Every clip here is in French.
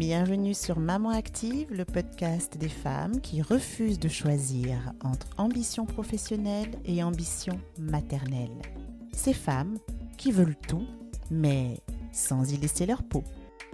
Bienvenue sur Maman Active, le podcast des femmes qui refusent de choisir entre ambition professionnelle et ambition maternelle. Ces femmes qui veulent tout, mais sans y laisser leur peau.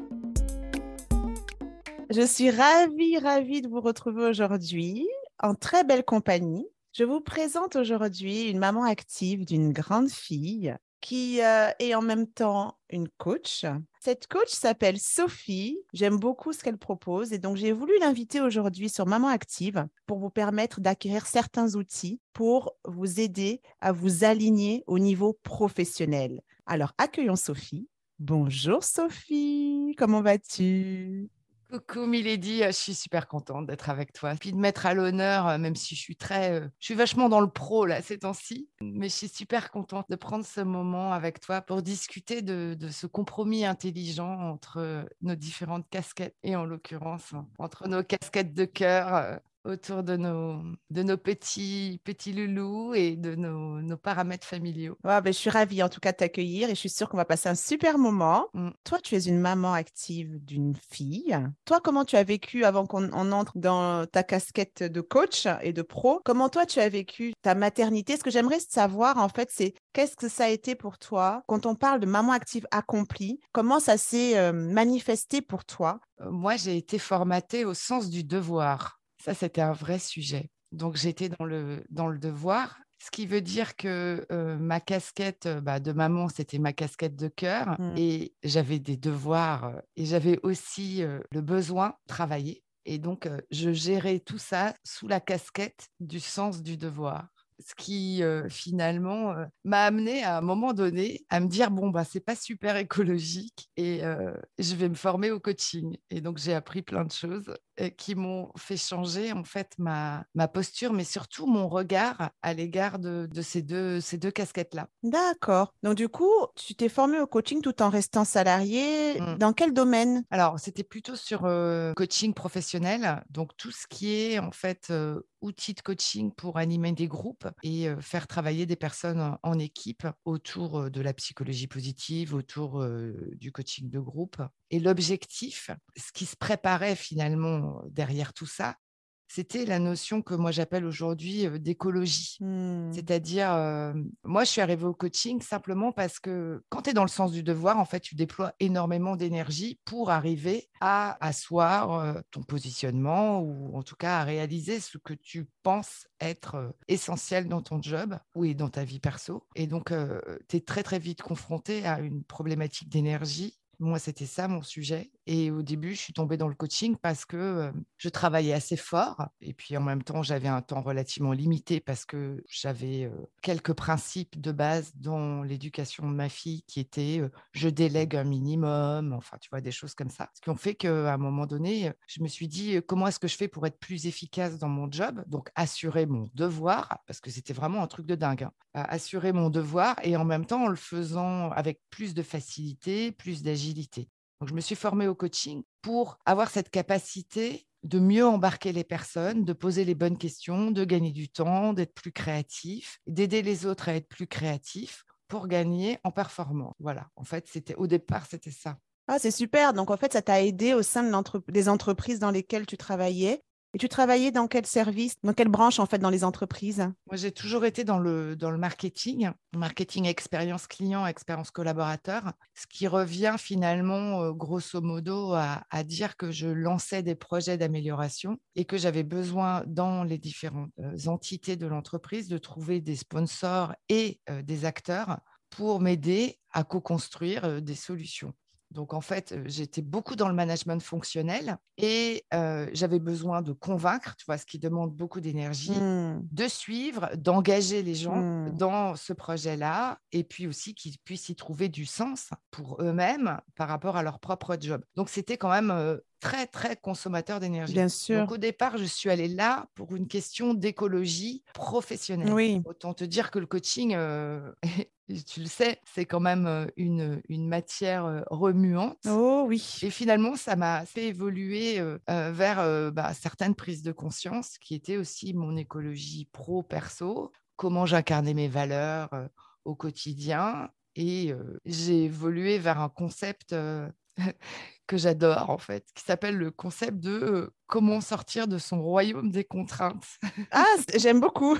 Je suis ravie de vous retrouver aujourd'hui en très belle compagnie. Je vous présente aujourd'hui une maman active d'une grande fille qui est en même temps une coach. Cette coach s'appelle Sophie. J'aime beaucoup ce qu'elle propose et donc j'ai voulu l'inviter aujourd'hui sur Maman Active pour vous permettre d'acquérir certains outils pour vous aider à vous aligner au niveau professionnel. Alors accueillons Sophie. Bonjour Sophie, comment vas-tu ? Coucou Milady, je suis super contente d'être avec toi. Puis de mettre à l'honneur, même si je suis vachement dans le pro là ces temps-ci, mais je suis super contente de prendre ce moment avec toi pour discuter de ce compromis intelligent entre nos différentes casquettes et en l'occurrence entre nos casquettes de cœur autour de nos petits loulous et de nos paramètres familiaux. Ouais, je suis ravie en tout cas de t'accueillir et je suis sûre qu'on va passer un super moment. Mm. Toi, tu es une maman active d'une fille. Toi, comment tu as vécu avant qu'on entre dans ta casquette de coach et de pro? Comment toi, tu as vécu ta maternité? Ce que j'aimerais savoir, en fait, c'est qu'est-ce que ça a été pour toi quand on parle de maman active accomplie? Comment ça s'est manifesté pour toi? Moi, j'ai été formatée au sens du devoir. Ça, c'était un vrai sujet. Donc, j'étais dans le devoir, ce qui veut dire que ma casquette de maman, c'était ma casquette de cœur. Mm. Et j'avais des devoirs et j'avais aussi le besoin de travailler. Et donc, je gérais tout ça sous la casquette du sens du devoir. Ce qui finalement m'a amenée à un moment donné à me dire bon c'est pas super écologique et je vais me former au coaching. Et donc j'ai appris plein de choses qui m'ont fait changer en fait ma posture, mais surtout mon regard à l'égard de ces deux casquettes-là. D'accord. Donc, du coup, tu t'es formée au coaching tout en restant salariée. Mm. Dans quel domaine? Alors, c'était plutôt sur coaching professionnel, donc tout ce qui est en fait outils de coaching pour animer des groupes et faire travailler des personnes en équipe autour de la psychologie positive, autour du coaching de groupe. Et l'objectif, ce qui se préparait finalement derrière tout ça, c'était la notion que moi j'appelle aujourd'hui d'écologie. Hmm. C'est-à-dire, moi, je suis arrivée au coaching simplement parce que quand tu es dans le sens du devoir, en fait, tu déploies énormément d'énergie pour arriver à asseoir ton positionnement ou en tout cas à réaliser ce que tu penses être essentiel dans ton job ou dans ta vie perso. Et donc, tu es très, très vite confronté à une problématique d'énergie. Moi, c'était ça mon sujet. Et au début, je suis tombée dans le coaching parce que je travaillais assez fort. Et puis, en même temps, j'avais un temps relativement limité parce que j'avais quelques principes de base dans l'éducation de ma fille qui étaient je délègue un minimum, enfin, tu vois, des choses comme ça. Ce qui ont fait qu'à un moment donné, je me suis dit comment est-ce que je fais pour être plus efficace dans mon job? Donc, assurer mon devoir, parce que c'était vraiment un truc de dingue, hein. Assurer mon devoir et en même temps en le faisant avec plus de facilité, plus d'agilité. Donc, je me suis formée au coaching pour avoir cette capacité de mieux embarquer les personnes, de poser les bonnes questions, de gagner du temps, d'être plus créatif, d'aider les autres à être plus créatifs pour gagner en performance. Voilà, en fait, au départ, c'était ça. Ah, c'est super. Donc, en fait, ça t'a aidé au sein des entreprises dans lesquelles tu travaillais. Et tu travaillais dans quel service, dans quelle branche, en fait, dans les entreprises? Moi, j'ai toujours été dans le marketing expérience client, expérience collaborateur, ce qui revient finalement, grosso modo, à dire que je lançais des projets d'amélioration et que j'avais besoin dans les différentes entités de l'entreprise de trouver des sponsors et des acteurs pour m'aider à co-construire des solutions. Donc, en fait, j'étais beaucoup dans le management fonctionnel et j'avais besoin de convaincre, tu vois, ce qui demande beaucoup d'énergie, Hmm. de suivre, d'engager les gens Hmm. dans ce projet-là et puis aussi qu'ils puissent y trouver du sens pour eux-mêmes par rapport à leur propre job. Donc, c'était quand même très, très consommateur d'énergie. Bien Donc, sûr. au départ, je suis allée là pour une question d'écologie professionnelle. Oui. Autant te dire que le coaching, tu le sais, c'est quand même une matière remuante. Oh oui. Et finalement, ça m'a fait évoluer vers certaines prises de conscience qui étaient aussi mon écologie pro-perso, comment j'incarnais mes valeurs au quotidien. Et j'ai évolué vers un concept que j'adore en fait, qui s'appelle le concept de comment sortir de son royaume des contraintes. Ah, j'aime beaucoup.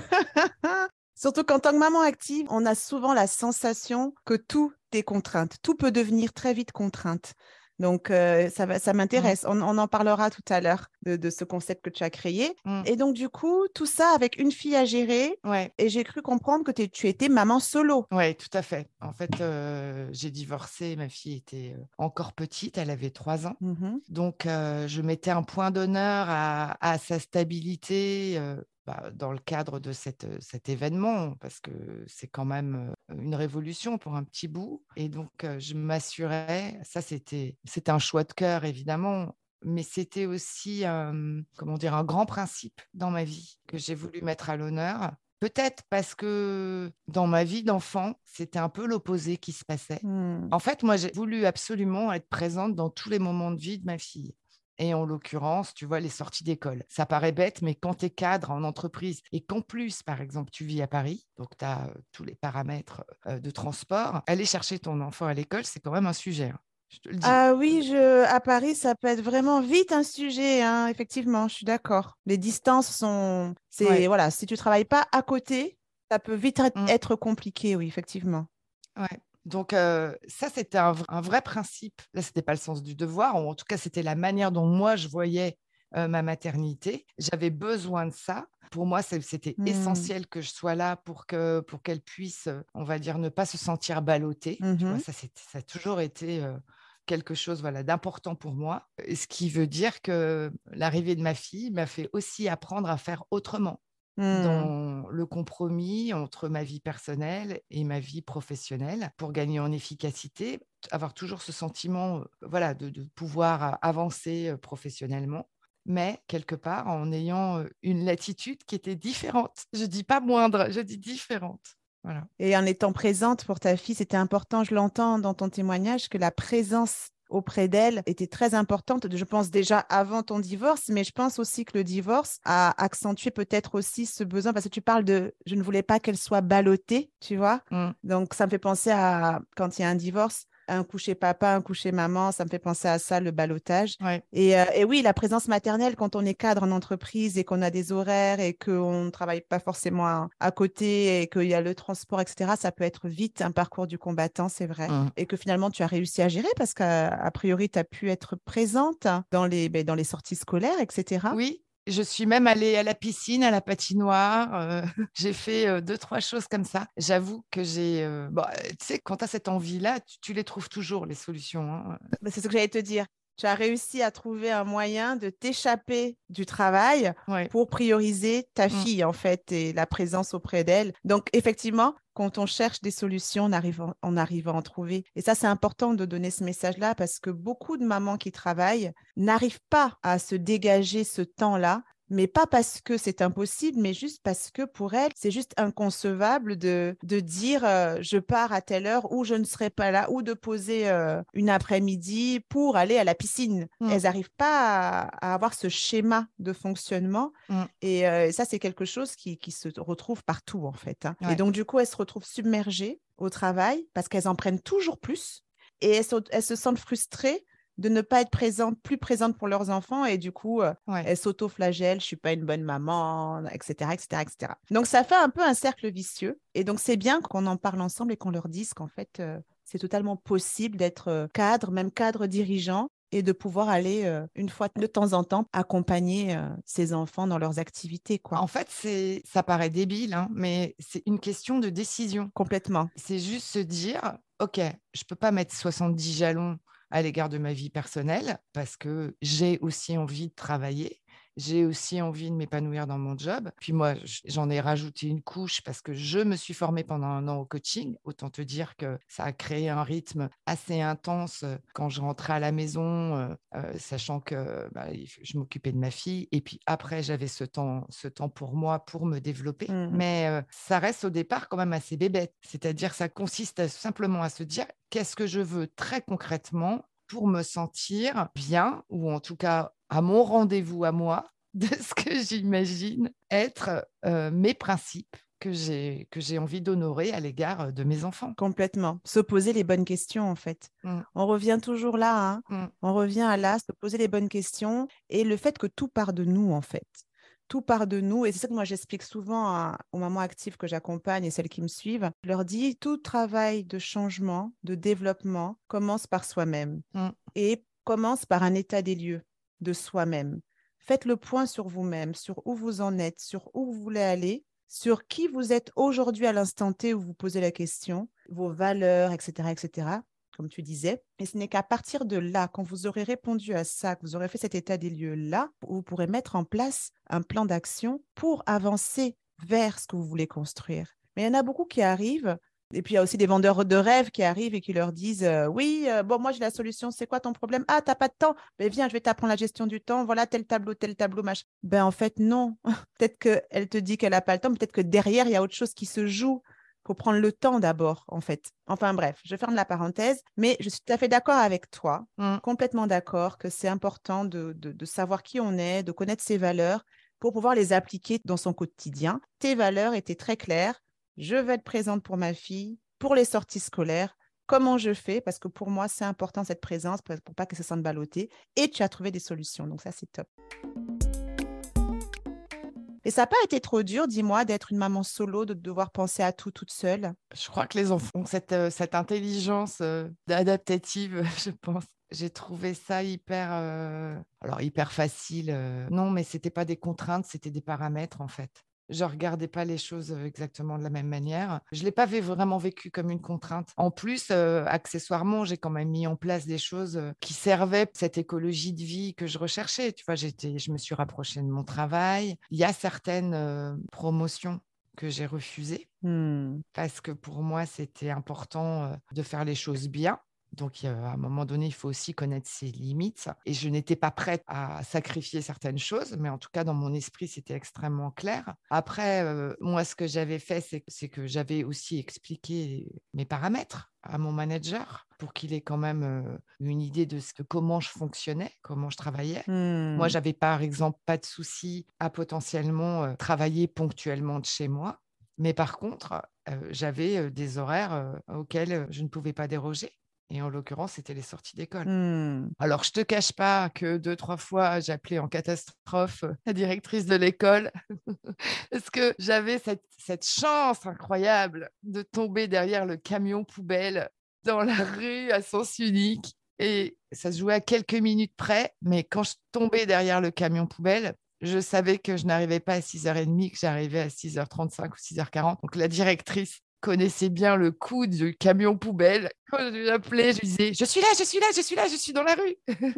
Surtout qu'en tant que maman active, on a souvent la sensation que tout est contrainte. Tout peut devenir très vite contrainte. Donc, ça Mm, m'intéresse. On en parlera tout à l'heure de ce concept que tu as créé. mm. Et donc, du coup, tout ça avec une fille à gérer. Ouais, Et j'ai cru comprendre que tu étais maman solo. ouais, tout à fait. En fait, j'ai divorcé, ma fille était encore petite, elle avait 3 ans. Mhm. Donc, je mettais un point d'honneur à sa stabilité dans le cadre de cet événement, parce que c'est quand même une révolution pour un petit bout. Et donc, je m'assurais, ça c'était un choix de cœur, évidemment, mais c'était aussi comment dire, un grand principe dans ma vie que j'ai voulu mettre à l'honneur. Peut-être parce que dans ma vie d'enfant, c'était un peu l'opposé qui se passait. Hmm. En fait, moi, j'ai voulu absolument être présente dans tous les moments de vie de ma fille. Et en l'occurrence, tu vois, les sorties d'école. Ça paraît bête, mais quand tu es cadre en entreprise et qu'en plus, par exemple, tu vis à Paris, donc tu as tous les paramètres de transport, aller chercher ton enfant à l'école, c'est quand même un sujet, hein. Je te le dis. Ah oui, à Paris, ça peut être vraiment vite un sujet, hein, effectivement, je suis d'accord. Les distances sont, Ouais. voilà, si tu travailles pas à côté, ça peut vite Mm. être compliqué, oui, effectivement. Ouais. Donc, ça, c'était un vrai principe. Là, c'était pas le sens du devoir, ou en tout cas, c'était la manière dont moi, je voyais ma maternité. J'avais besoin de ça. Pour moi, c'était Hmm. essentiel que je sois là pour qu'elle puisse, on va dire, ne pas se sentir ballottée. Tu vois, Mhm. ça a toujours été quelque chose, voilà, d'important pour moi. Et ce qui veut dire que l'arrivée de ma fille m'a fait aussi apprendre à faire autrement Hmm. dans le compromis entre ma vie personnelle et ma vie professionnelle pour gagner en efficacité, avoir toujours ce sentiment voilà, de pouvoir avancer professionnellement, mais quelque part en ayant une latitude qui était différente. Je dis pas moindre, je dis différente. Voilà. Et en étant présente pour ta fille, c'était important, je l'entends dans ton témoignage, que la présence auprès d'elle était très importante, je pense déjà avant ton divorce, mais je pense aussi que le divorce a accentué peut-être aussi ce besoin, parce que tu parles de, je ne voulais pas qu'elle soit ballottée, tu vois. Mm. Donc, ça me fait penser à quand il y a un divorce, un coucher papa, un coucher maman, ça me fait penser à ça, le ballottage. Ouais. Et oui, la présence maternelle, quand on est cadre en entreprise et qu'on a des horaires et qu'on ne travaille pas forcément à côté et qu'il y a le transport, etc., ça peut être vite un parcours du combattant, c'est vrai. Mm. Et que finalement, tu as réussi à gérer parce qu'a priori, tu as pu être présente dans les sorties scolaires, etc. Oui, je suis même allée à la piscine, à la patinoire. J'ai fait 2-3 choses comme ça. J'avoue que tu sais, quand tu as cette envie-là, tu les trouves toujours, les solutions, hein. Mais c'est ce que j'allais te dire. Tu as réussi à trouver un moyen de t'échapper du travail Ouais. pour prioriser ta Mm. fille, en fait, et la présence auprès d'elle. Donc, effectivement, quand on cherche des solutions, on arrive à en trouver. Et ça, c'est important de donner ce message-là parce que beaucoup de mamans qui travaillent n'arrivent pas à se dégager ce temps-là, mais pas parce que c'est impossible, mais juste parce que pour elles, c'est juste inconcevable de dire je pars à telle heure ou je ne serai pas là, ou de poser une après-midi pour aller à la piscine. Mm. Elles n'arrivent pas à avoir ce schéma de fonctionnement. Mm. Et ça, c'est quelque chose qui se retrouve partout, en fait, hein. Et Ouais. donc, du coup, elles se retrouvent submergées au travail parce qu'elles en prennent toujours plus et elles se sentent frustrées de ne pas être présentes, plus présentes pour leurs enfants. Et du coup, Ouais. elles s'auto-flagellent, je ne suis pas une bonne maman, etc., etc., etc. Donc, ça fait un peu un cercle vicieux. Et donc, c'est bien qu'on en parle ensemble et qu'on leur dise qu'en fait, c'est totalement possible d'être cadre, même cadre dirigeant, et de pouvoir aller une fois de temps en temps accompagner ses enfants dans leurs activités, quoi. En fait, ça paraît débile, hein, mais c'est une question de décision. Complètement. C'est juste se dire, OK, je peux pas mettre 70 jalons à l'égard de ma vie personnelle parce que j'ai aussi envie de travailler. J'ai aussi envie de m'épanouir dans mon job. Puis moi, j'en ai rajouté une couche parce que je me suis formée pendant 1 an au coaching. Autant te dire que ça a créé un rythme assez intense quand je rentrais à la maison, sachant que je m'occupais de ma fille. Et puis après, j'avais ce temps pour moi, pour me développer. Mm. Mais ça reste au départ quand même assez bébête. C'est-à-dire, ça consiste simplement à se dire, qu'est-ce que je veux très concrètement pour me sentir bien, ou en tout cas à mon rendez-vous à moi, de ce que j'imagine être mes principes que j'ai envie d'honorer à l'égard de mes enfants. Complètement. Se poser les bonnes questions, en fait. Mm, On revient toujours là, hein. mm, On revient à là, se poser les bonnes questions et le fait que tout part de nous, en fait. Tout part de nous. Et c'est ça que moi, j'explique souvent aux mamans actives que j'accompagne et celles qui me suivent. Je leur dis, tout travail de changement, de développement commence par soi-même mm. et commence par un état des lieux de soi-même. Faites le point sur vous-même, sur où vous en êtes, sur où vous voulez aller, sur qui vous êtes aujourd'hui à l'instant T où vous posez la question, vos valeurs, etc., comme tu disais. Et ce n'est qu'à partir de là, quand vous aurez répondu à ça, que vous aurez fait cet état des lieux-là, vous pourrez mettre en place un plan d'action pour avancer vers ce que vous voulez construire. Mais il y en a beaucoup qui arrivent. Et puis, il y a aussi des vendeurs de rêves qui arrivent et qui leur disent oui, bon, moi, j'ai la solution. C'est quoi ton problème? Ah, t'as pas de temps? Ben, viens, je vais t'apprendre la gestion du temps. Voilà, tel tableau, machin. Ben, en fait, non. Peut-être qu'elle te dit qu'elle n'a pas le temps. Peut-être que derrière, il y a autre chose qui se joue. Il faut prendre le temps d'abord, en fait. Enfin, bref, je ferme la parenthèse. Mais je suis tout à fait d'accord avec toi, Mm. complètement d'accord que c'est important de savoir qui on est, de connaître ses valeurs pour pouvoir les appliquer dans son quotidien. Tes valeurs étaient très claires. Je veux être présente pour ma fille, pour les sorties scolaires. Comment je fais? Parce que pour moi, c'est important cette présence pour pas qu'elle se sente ballottée. Et tu as trouvé des solutions. Donc ça, c'est top. Et ça n'a pas été trop dur, dis-moi, d'être une maman solo, de devoir penser à tout toute seule. Je crois que les enfants ont cette intelligence adaptative, je pense. J'ai trouvé ça alors hyper facile. Non, mais c'était pas des contraintes, c'était des paramètres en fait. Je regardais pas les choses exactement de la même manière. Je l'ai pas vraiment vécu comme une contrainte. En plus, accessoirement, j'ai quand même mis en place des choses qui servaient cette écologie de vie que je recherchais. Tu vois, je me suis rapprochée de mon travail. Il y a certaines promotions que j'ai refusées parce que pour moi, c'était important de faire les choses bien. Donc, à un moment donné, il faut aussi connaître ses limites. Et je n'étais pas prête à sacrifier certaines choses, mais en tout cas, dans mon esprit, c'était extrêmement clair. Après, moi, ce que j'avais fait, c'est que j'avais aussi expliqué mes paramètres à mon manager pour qu'il ait quand même une idée de comment je fonctionnais, comment je travaillais. Moi, j'avais par exemple pas de souci à potentiellement travailler ponctuellement de chez moi. Mais par contre, j'avais des horaires auxquels je ne pouvais pas déroger. Et en l'occurrence, c'était les sorties d'école. Alors, je ne te cache pas que 2-3 fois, j'appelais en catastrophe la directrice de l'école parce que j'avais cette chance incroyable de tomber derrière le camion poubelle dans la rue à sens unique. Et ça se jouait à quelques minutes près, mais quand je tombais derrière le camion poubelle, je savais que je n'arrivais pas à 6h30, que j'arrivais à 6h35 ou 6h40. Donc, la directrice connaissait bien le coup du camion poubelle. Quand je l'appelais, je lui disais « Je suis là, je suis là, je suis là, je suis dans la rue !»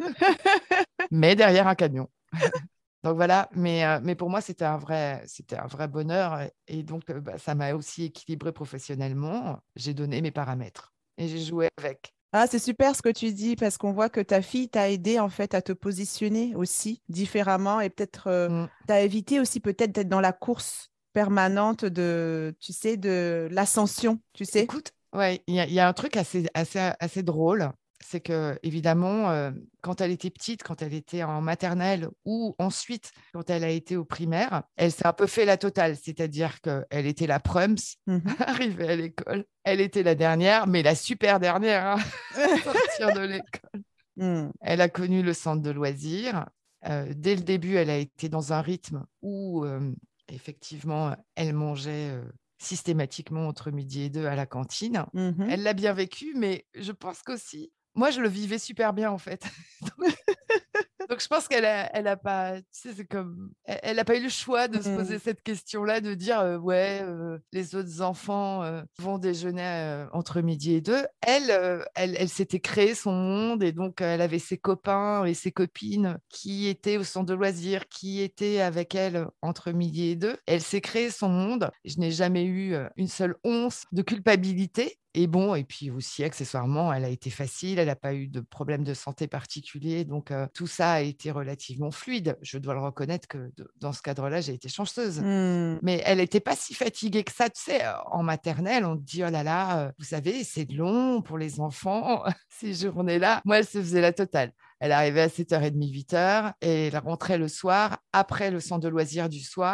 Mais derrière un camion. Donc voilà, mais pour moi, c'était un vrai bonheur. Et donc, ça m'a aussi équilibré professionnellement. J'ai donné mes paramètres et j'ai joué avec. Ah, c'est super ce que tu dis parce qu'on voit que ta fille t'a aidé en fait à te positionner aussi différemment et peut-être Mm. t'as évité aussi peut-être d'être dans la course permanente de, tu sais, de l'ascension, tu sais. Écoute, ouais, il y a un truc assez drôle. C'est que, évidemment, quand elle était petite, quand elle était en maternelle ou ensuite, quand elle a été au primaire, elle s'est un peu fait la totale. C'est-à-dire qu'elle était la prums, Mhm. arrivée à l'école. Elle était la dernière, mais la super dernière hein, à sortir de l'école. Mm. Elle a connu le centre de loisirs. Dès le début, elle a été dans un rythme où, effectivement, elle mangeait systématiquement entre midi et deux à la cantine. Mhm. Elle l'a bien vécu, mais je pense qu'aussi, moi, je le vivais super bien, en fait. Donc, je pense qu'elle a pas, tu sais, c'est comme, elle a pas eu le choix de se poser Mm. cette question-là, de dire, ouais, les autres enfants vont déjeuner entre midi et deux. Elle s'était créé son monde et donc elle avait ses copains et ses copines qui étaient au centre de loisirs, qui étaient avec elle entre midi et deux. Elle s'est créé son monde. Je n'ai jamais eu une seule once de culpabilité. Et bon, et puis aussi, accessoirement, elle a été facile, elle n'a pas eu de problème de santé particulier, donc tout ça a été relativement fluide. Je dois le reconnaître que dans ce cadre-là, j'ai été chanceuse. Mm. Mais elle n'était pas si fatiguée que ça, tu sais, en maternelle, on te dit, oh là là, vous savez, c'est long pour les enfants, ces journées-là. Moi, elle se faisait la totale. Elle arrivait à 7h30, 8h, et elle rentrait le soir, après le centre de loisirs du soir,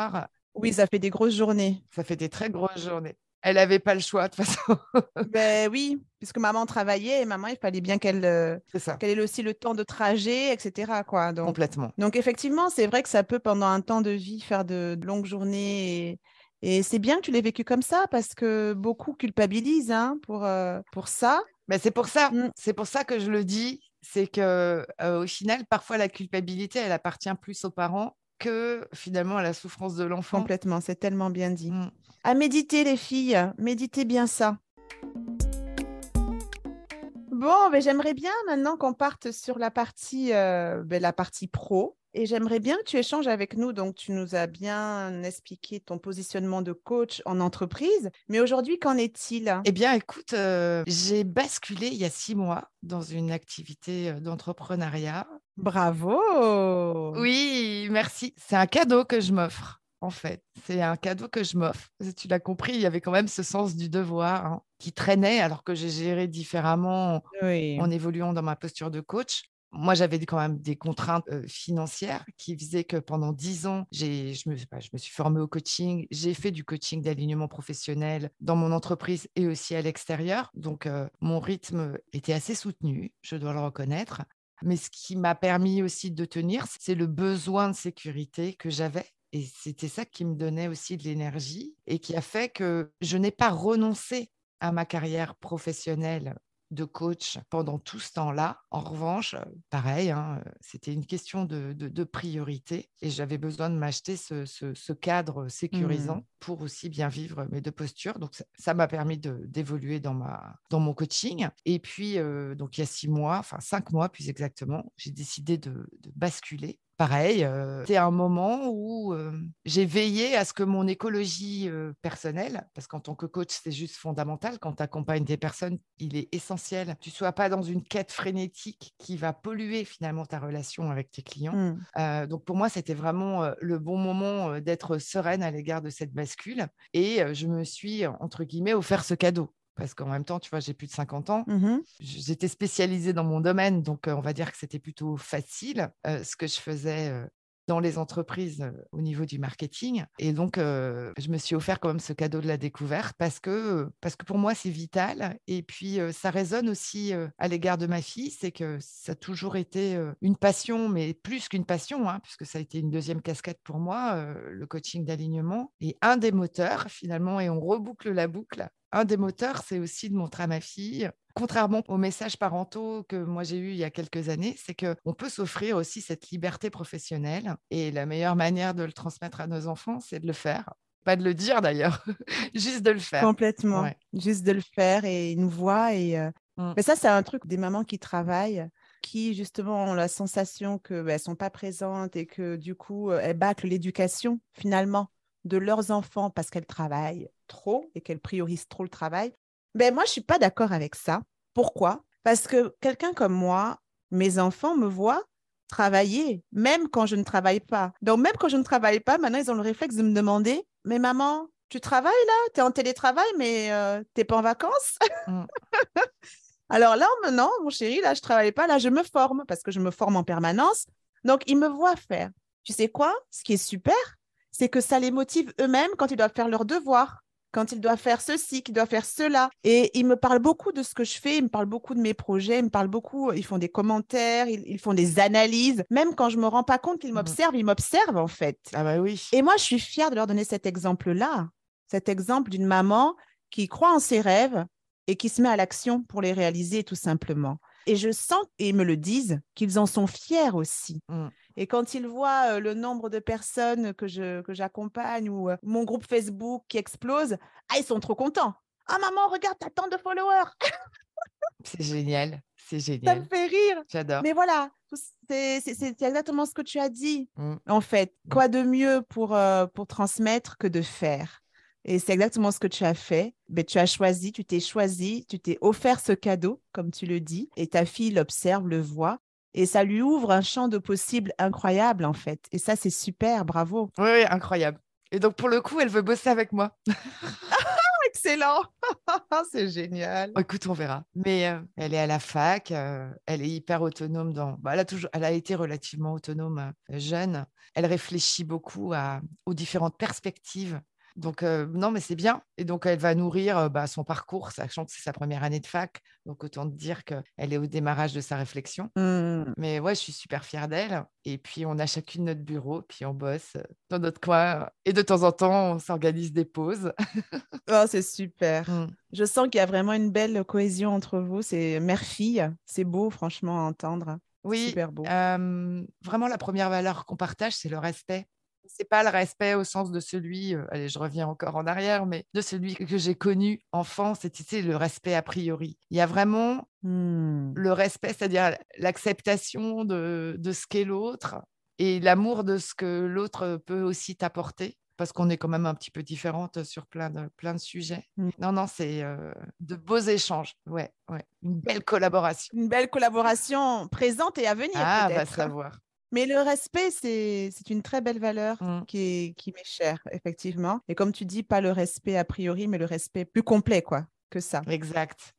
Oui, ça fait des grosses journées. Ça fait des très grosses journées. Elle n'avait pas le choix, de toute façon. Ben oui, puisque maman travaillait et maman, il fallait bien C'est ça, qu'elle ait aussi le temps de trajet, etc., quoi. complètement. Donc effectivement, c'est vrai que ça peut, pendant un temps de vie, faire de longues journées. Et c'est bien que tu l'aies vécu comme ça, parce que beaucoup culpabilisent, hein, pour ça. Mais Mm, c'est pour ça que je le dis, c'est que au final, parfois la culpabilité, elle appartient plus aux parents que finalement à la souffrance de l'enfant. complètement, c'est tellement bien dit. Mm. À méditer, les filles, méditez bien ça. Bon, ben, j'aimerais bien maintenant qu'on parte sur la partie pro. Et j'aimerais bien que tu échanges avec nous. Donc, tu nous as bien expliqué ton positionnement de coach en entreprise. Mais aujourd'hui, qu'en est-il? Eh bien, écoute, j'ai basculé il y a 6 mois dans une activité d'entrepreneuriat. Bravo! Oui, merci. C'est un cadeau que je m'offre, en fait. C'est un cadeau que je m'offre. Tu l'as compris, il y avait quand même ce sens du devoir, hein, qui traînait alors que j'ai géré différemment Oui. en évoluant dans ma posture de coach. Moi, j'avais quand même des contraintes financières qui faisaient que pendant 10 ans, je me suis formée au coaching. J'ai fait du coaching d'alignement professionnel dans mon entreprise et aussi à l'extérieur. Donc, mon rythme était assez soutenu, je dois le reconnaître. Mais ce qui m'a permis aussi de tenir, c'est le besoin de sécurité que j'avais. Et c'était ça qui me donnait aussi de l'énergie et qui a fait que je n'ai pas renoncé à ma carrière professionnelle de coach pendant tout ce temps-là. En revanche, pareil, hein, c'était une question de priorité et j'avais besoin de m'acheter ce cadre Hmm. sécurisant pour aussi bien vivre mes deux postures. Donc, ça m'a permis d'évoluer dans mon coaching. Et puis, donc, il y a 6 mois, enfin 5 mois plus exactement, j'ai décidé de basculer. Pareil, c'était un moment où j'ai veillé à ce que mon écologie personnelle, parce qu'en tant que coach, c'est juste fondamental. Quand tu accompagnes des personnes, il est essentiel que tu ne sois pas dans une quête frénétique qui va polluer finalement ta relation avec tes clients. Hmm. Donc pour moi, c'était vraiment le bon moment d'être sereine à l'égard de cette bascule. Et je me suis, entre guillemets, offert ce cadeau. Parce qu'en même temps, tu vois, j'ai plus de 50 ans. Mhm. J'étais spécialisée dans mon domaine, donc on va dire que c'était plutôt facile ce que je faisais dans les entreprises au niveau du marketing. Et donc, je me suis offert quand même ce cadeau de la découverte parce que pour moi, c'est vital. Et puis, ça résonne aussi à l'égard de ma fille, c'est que ça a toujours été une passion, mais plus qu'une passion, hein, puisque ça a été une deuxième casquette pour moi, le coaching d'alignement. Et un des moteurs, finalement, et on reboucle la boucle, un des moteurs, c'est aussi de montrer à ma fille, contrairement aux messages parentaux que moi j'ai eus il y a quelques années, c'est qu'on peut s'offrir aussi cette liberté professionnelle. Et la meilleure manière de le transmettre à nos enfants, c'est de le faire. Pas de le dire d'ailleurs, juste de le faire. Complètement. Ouais. Juste de le faire et une voix. Mm, Mais ça, c'est un truc des mamans qui travaillent, qui justement ont la sensation qu'elles ne sont pas présentes et que du coup, elles bâclent l'éducation finalement de leurs enfants parce qu'elles travaillent trop et qu'elles priorisent trop le travail. Ben, moi, je ne suis pas d'accord avec ça. Pourquoi? Parce que quelqu'un comme moi, mes enfants me voient travailler, même quand je ne travaille pas. Donc, même quand je ne travaille pas, maintenant, ils ont le réflexe de me demander, mais maman, tu travailles là? Tu es en télétravail, mais tu n'es pas en vacances? mm, Alors là, maintenant, mon chéri, là, je ne travaille pas, là, je me forme parce que je me forme en permanence. Donc, ils me voient faire. Tu sais quoi? Ce qui est super, c'est que ça les motive eux-mêmes quand ils doivent faire leurs devoirs, quand ils doivent faire ceci, qu'ils doivent faire cela. Et ils me parlent beaucoup de ce que je fais, ils me parlent beaucoup de mes projets, ils me parlent beaucoup, ils font des commentaires, ils font des analyses. Même quand je ne me rends pas compte qu'ils mm. m'observent, ils m'observent en fait. Ah bah oui. Et moi, je suis fière de leur donner cet exemple-là, cet exemple d'une maman qui croit en ses rêves et qui se met à l'action pour les réaliser tout simplement. Et je sens, et ils me le disent, qu'ils en sont fiers aussi. Mm. Et quand ils voient le nombre de personnes que j'accompagne ou mon groupe Facebook qui explose, ah, ils sont trop contents. Ah maman, regarde, t'as tant de followers. C'est génial, c'est Ça me génial. fait rire. J'adore. Mais voilà, c'est exactement ce que tu as dit. Mm, En fait, mm. quoi de mieux pour transmettre que de faire? Et c'est exactement ce que tu as fait. Mais tu as choisi, tu t'es choisi, tu t'es offert ce cadeau, comme tu le dis, et ta fille l'observe, le voit, et ça lui ouvre un champ de possibles incroyable, en fait. Et ça, c'est super, bravo. Oui, oui, incroyable. Et donc, pour le coup, elle veut bosser avec moi. Excellent. C'est génial. Écoute, on verra. Mais elle est à la fac, elle est hyper autonome elle a été relativement autonome, jeune. Elle réfléchit beaucoup aux différentes perspectives. Donc non, mais c'est bien et donc elle va nourrir, son parcours, sachant que c'est sa première année de fac. Donc autant te dire qu'elle est au démarrage de sa réflexion. Mmh. Mais ouais, je suis super fière d'elle et puis on a chacune notre bureau, puis on bosse, dans notre coin et de temps en temps, on s'organise des pauses. Oh, c'est super. Mmh. Je sens qu'il y a vraiment une belle cohésion entre vous. C'est mère-fille. C'est beau, franchement, à entendre. Oui, Super beau. vraiment la première valeur qu'on partage, c'est le respect. C'est pas le respect au sens de celui, allez, je reviens encore en arrière, mais de celui que j'ai connu enfant, c'était, tu sais, le respect a priori. Il y a vraiment Mmh. le respect, c'est-à-dire l'acceptation de ce qu'est l'autre et l'amour de ce que l'autre peut aussi t'apporter, parce qu'on est quand même un petit peu différentes sur plein de sujets. Mmh. Non, non, c'est, de beaux échanges. Ouais, ouais, une belle collaboration. Une belle collaboration présente et à venir, Ah, va peut-être. savoir. Mais le respect, c'est une très belle valeur Mmh. qui m'est chère, effectivement. Et comme tu dis, pas le respect a priori, mais le respect plus complet, quoi, que ça. Exact.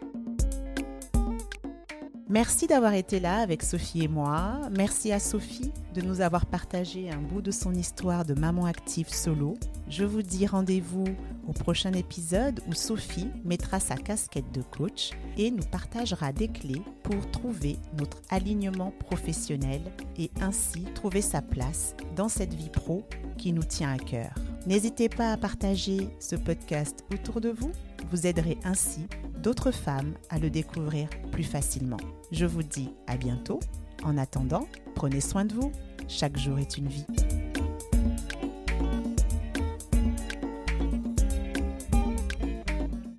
Merci d'avoir été là avec Sophie et moi. Merci à Sophie de nous avoir partagé un bout de son histoire de maman active solo. Je vous dis rendez-vous au prochain épisode où Sophie mettra sa casquette de coach et nous partagera des clés pour trouver notre alignement professionnel et ainsi trouver sa place dans cette vie pro qui nous tient à cœur. N'hésitez pas à partager ce podcast autour de vous. Vous aiderez ainsi d'autres femmes à le découvrir plus facilement. Je vous dis à bientôt. En attendant, prenez soin de vous. Chaque jour est une vie.